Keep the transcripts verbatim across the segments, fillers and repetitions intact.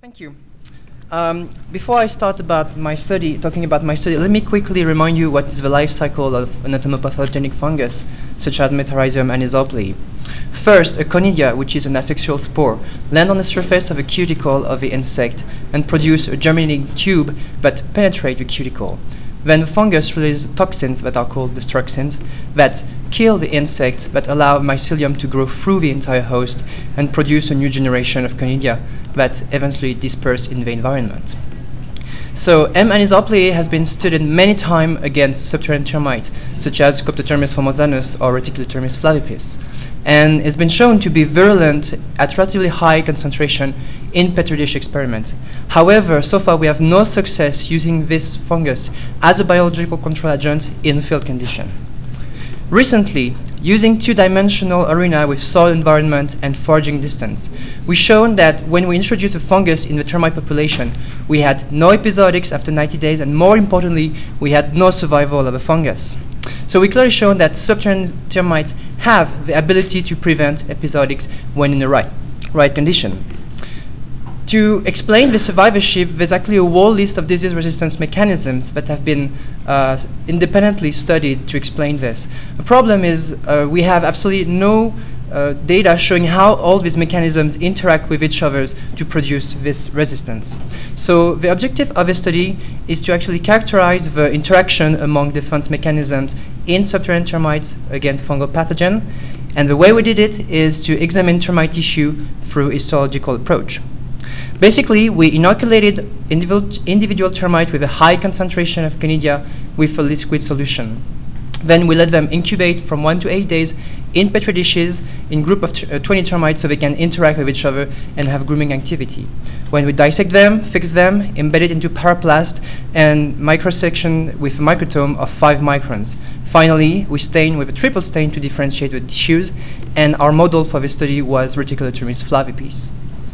Thank you. Um, before I start about my study, talking about my study, let me quickly remind you what is the life cycle of an entomopathogenic fungus, such as Metarhizium anisopliae. First, a conidia, which is an asexual spore, land on the surface of a cuticle of the insect and produce a germinating tube that penetrate the cuticle. Then the fungus releases toxins that are called destruxins that kill the insect, that allow mycelium to grow through the entire host and produce a new generation of conidia that eventually disperse in the environment. So M. anisopliae has been studied many times against subterranean termites, such as Coptotermis formosanus or Reticulotermis flavipes, and it's been shown to be virulent at relatively high concentration in Petri dish experiment. However, so far we have no success using this fungus as a biological control agent in field condition. Recently, using two-dimensional arena with soil environment and foraging distance, we've shown that when we introduce a fungus in the termite population, we had no episodics after ninety days, and more importantly, we had no survival of a fungus. So we clearly shown that subterranean termites have the ability to prevent episodics when in the right, right condition. To explain the survivorship, there's actually a whole list of disease resistance mechanisms that have been uh, independently studied to explain this. The problem is uh, we have absolutely no uh, data showing how all these mechanisms interact with each other to produce this resistance. So the objective of this study is to actually characterize the interaction among defense mechanisms in subterranean termites against fungal pathogen. And the way we did it is to examine termite tissue through histological approach. Basically, we inoculated individual, individual termite with a high concentration of conidia with a liquid solution. Then we let them incubate from one to eight days in Petri dishes in group of uh, twenty termites so they can interact with each other and have grooming activity. When we dissect them, fix them, embed it into paraplast and microsection with a microtome of five microns. Finally, we stain with a triple stain to differentiate the tissues, and our model for this study was Reticulotermis flavipes.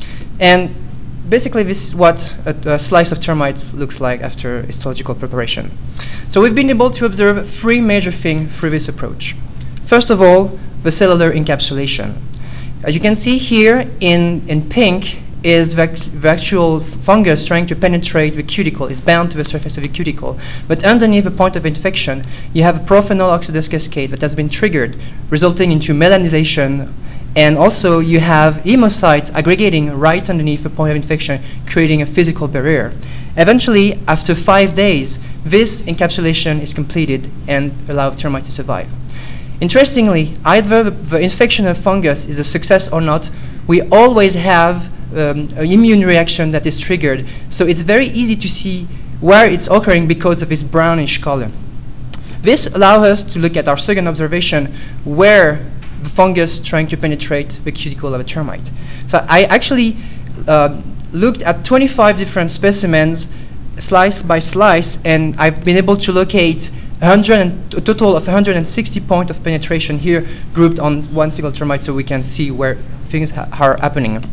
And basically, this is what a, a slice of termite looks like after histological preparation. So we've been able to observe three major things through this approach. First of all, the cellular encapsulation. As you can see here in, in pink is the, the actual fungus trying to penetrate the cuticle. It's bound to the surface of the cuticle. But underneath the point of infection, you have a prophenol oxidase cascade that has been triggered, resulting into melanization. And also, you have hemocytes aggregating right underneath the point of infection, creating a physical barrier. Eventually, after five days, this encapsulation is completed and allows termite to survive. Interestingly, either the infection of fungus is a success or not, we always have um, an immune reaction that is triggered. So it's very easy to see where it's occurring because of this brownish color. This allows us to look at our second observation, where the fungus trying to penetrate the cuticle of a termite. So I actually uh, looked at twenty-five different specimens, slice by slice, and I've been able to locate one hundred and, a total of one hundred sixty points of penetration here, grouped on one single termite, so we can see where things ha are happening.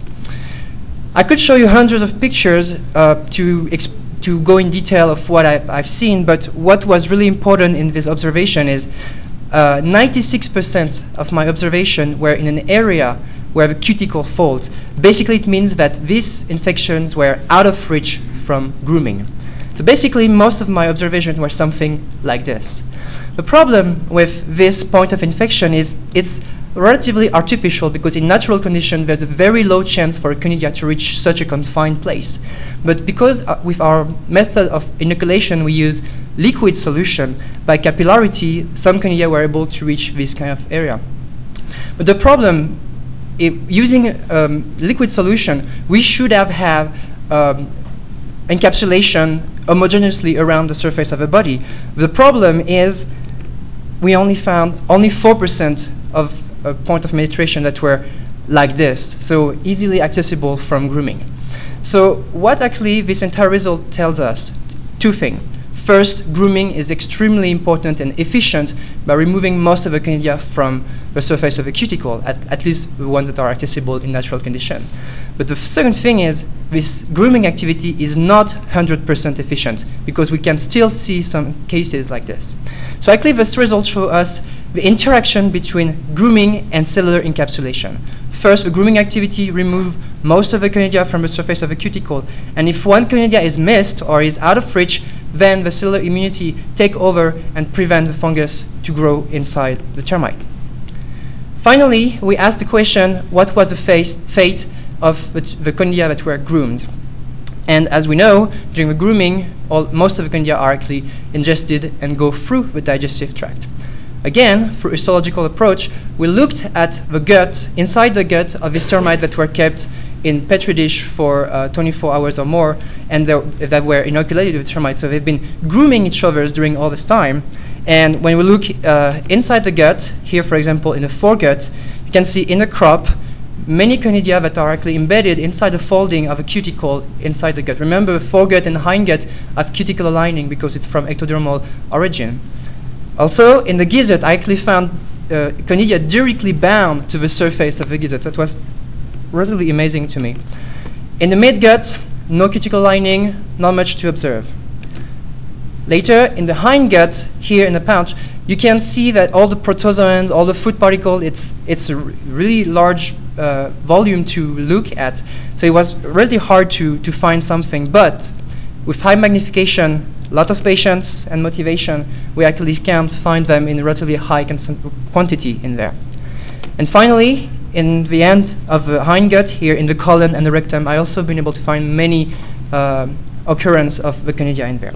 I could show you hundreds of pictures uh, to exp to go in detail of what I've, I've seen, but what was really important in this observation is ninety-six percent uh, of my observation were in an area where the cuticle folds. Basically, it means that these infections were out of reach from grooming. So basically, most of my observations were something like this. The problem with this point of infection is it's relatively artificial, because in natural conditions, there's a very low chance for a conidia to reach such a confined place. But because uh, with our method of inoculation, we use liquid solution, by capillarity, some conidia were able to reach this kind of area. But the problem, if using um, liquid solution, we should have have um, encapsulation homogeneously around the surface of a body. The problem is we only found only four percent of a point of penetration that were like this, so easily accessible from grooming. So what actually this entire result tells us? Two things. First, grooming is extremely important and efficient by removing most of the conidia from the surface of the cuticle, at, at least the ones that are accessible in natural condition. But the second thing is this grooming activity is not one hundred percent efficient, because we can still see some cases like this. So actually this result shows us the interaction between grooming and cellular encapsulation. First, the grooming activity remove most of the conidia from the surface of the cuticle. And if one conidia is missed or is out of reach, then the cellular immunity take over and prevent the fungus to grow inside the termite. Finally, we asked the question, what was the face, fate of the, the conidia that were groomed? And as we know, during the grooming, all, most of the conidia are actually ingested and go through the digestive tract. Again, through a histological approach, we looked at the gut, inside the gut of these termites that were kept in petri dish for uh, twenty-four hours or more, and that were inoculated with termites. So they've been grooming each other during all this time. And when we look uh, inside the gut, here, for example, in the foregut, you can see in the crop many conidia that are actually embedded inside the folding of a cuticle inside the gut. Remember, the foregut and the hindgut have cuticular lining because it's from ectodermal origin. Also, in the gizzard, I actually found uh, conidia directly bound to the surface of the gizzard. That was relatively amazing to me. In the midgut, no cuticle lining, not much to observe. Later, in the hindgut, here in the pouch, you can see that all the protozoans, all the food particles, it's, it's a really large uh, volume to look at. So it was really hard to, to find something. But with high magnification, a lot of patience and motivation, we actually can find them in a relatively high quantity in there. And finally, in the end of the hindgut, here in the colon and the rectum, I also been able to find many uh, occurrence of the conidia in there.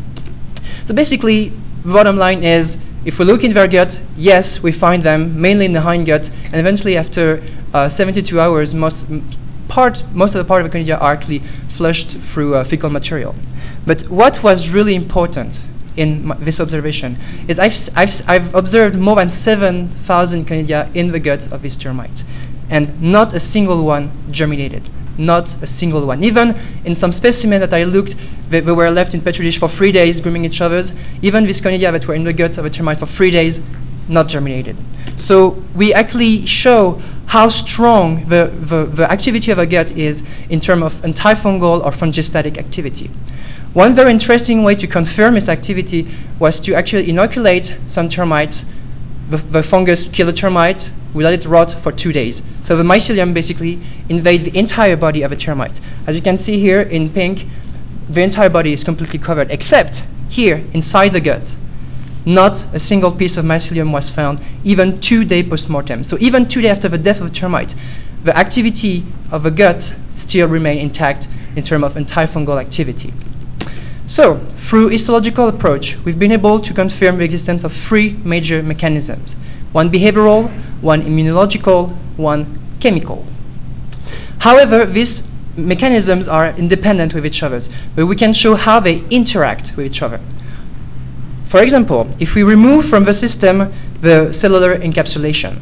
So basically, the bottom line is, if we look in their gut, yes, we find them mainly in the hindgut, and eventually after uh, seventy-two hours, most part, most of the part of the conidia are actually flushed through uh, fecal material. But what was really important in this observation is I've, I've, I've observed more than seven thousand conidia in the gut of these termites, and not a single one germinated. Not a single one. Even in some specimens that I looked, they, they were left in petri dish for three days, grooming each other's. Even these conidia that were in the gut of a termite for three days, not germinated. So we actually show how strong the, the, the activity of a gut is in terms of antifungal or fungistatic activity. One very interesting way to confirm its activity was to actually inoculate some termites. The, the fungus kill the termite, we let it rot for two days. So the mycelium basically invade the entire body of a termite. As you can see here in pink, the entire body is completely covered, except here inside the gut. Not a single piece of mycelium was found, even two days post-mortem. So even two days after the death of the termite, the activity of the gut still remained intact in terms of antifungal activity. So, through histological approach, we've been able to confirm the existence of three major mechanisms. One behavioral, one immunological, one chemical. However, these mechanisms are independent with each other, but we can show how they interact with each other. For example, if we remove from the system the cellular encapsulation,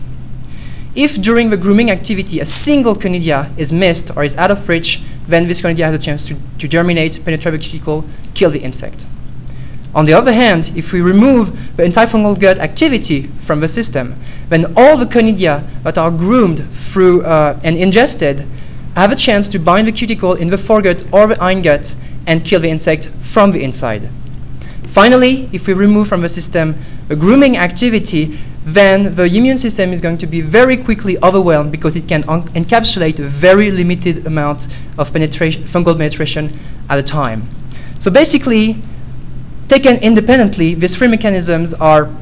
if during the grooming activity a single conidia is missed or is out of reach, then this conidia has a chance to, to germinate, penetrate the cuticle, kill the insect. On the other hand, if we remove the antifungal gut activity from the system, then all the conidia that are groomed through uh, and ingested have a chance to bind the cuticle in the foregut or the hindgut and kill the insect from the inside. Finally, if we remove from the system the grooming activity, then the immune system is going to be very quickly overwhelmed because it can encapsulate a very limited amount of penetration, fungal penetration at a time. So basically, taken independently, these three mechanisms are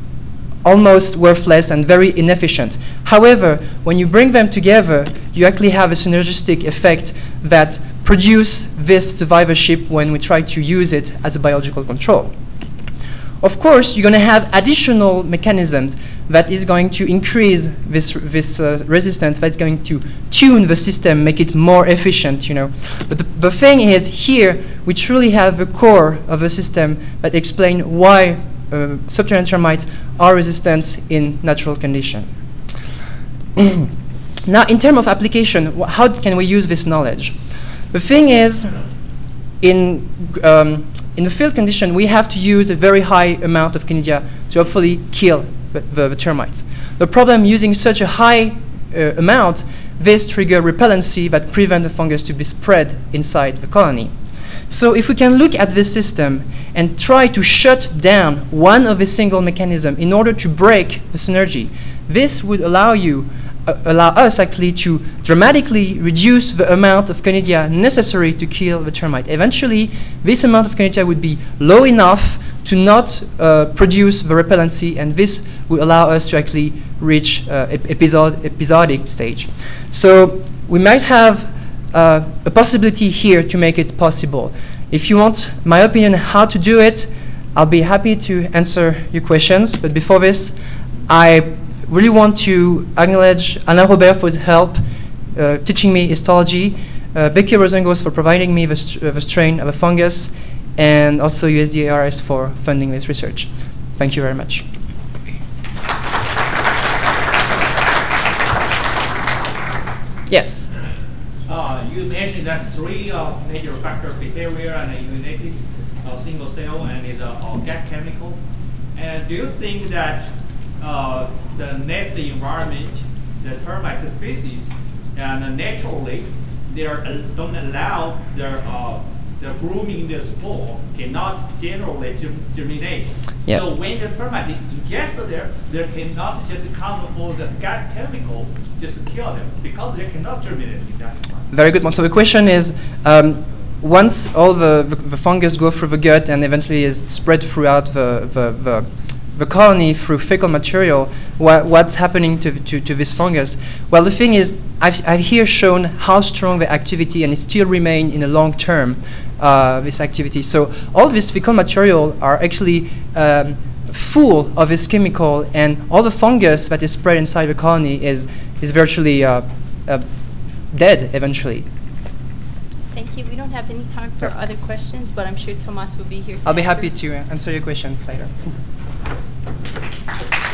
almost worthless and very inefficient. However, when you bring them together, you actually have a synergistic effect that produce this survivorship when we try to use it as a biological control. Of course, you're going to have additional mechanisms that is going to increase this, this uh, resistance, that's going to tune the system, make it more efficient, you know. But the, the thing is, here, we truly have the core of the system that explain why uh, subterranean termites are resistant in natural condition. Now, in terms of application, how can we use this knowledge? The thing is, in um, in the field condition, we have to use a very high amount of conidia to hopefully kill the, the, the termites. The problem using such a high uh, amount, this trigger repellency that prevent the fungus to be spread inside the colony. So if we can look at this system and try to shut down one of a single mechanism in order to break the synergy, this would allow you, uh, allow us actually to dramatically reduce the amount of Conidia necessary to kill the termite. Eventually, this amount of Conidia would be low enough to not uh, produce the repellency, and this will allow us to actually reach uh, ep episod episodic stage. So we might have uh, a possibility here to make it possible. If you want my opinion on how to do it, I'll be happy to answer your questions. But before this, I really want to acknowledge Alain Robert for his help uh, teaching me histology, uh, Becky Rosengos for providing me the, st uh, the strain of a fungus, and also U S D A R S for funding this research. Thank you very much. Yes? Uh, you mentioned that three uh, major factor behavior and a united uh, single cell and is a organic chemical. And do you think that uh, the nest environment, the termite species, and naturally they are, uh, don't allow their uh, the grooming the spore cannot generally germinate. Yep. So when the termite ingest there, they cannot just come for the gut chemical, just kill them because they cannot germinate in that environment. Very good one. So the question is, um, once all the, the, the fungus go through the gut and eventually is spread throughout the, the, the, the colony through fecal material, what, what's happening to, to, to this fungus? Well, the thing is, I've, I've here shown how strong the activity and it still remain in the long term, uh, this activity. So all this fecal material are actually um, full of this chemical, and all the fungus that is spread inside the colony is, is virtually uh, uh, dead eventually. Thank you. We don't have any time for Yeah. other questions, but I'm sure Thomas will be here to I'll be answer. happy to answer your questions later.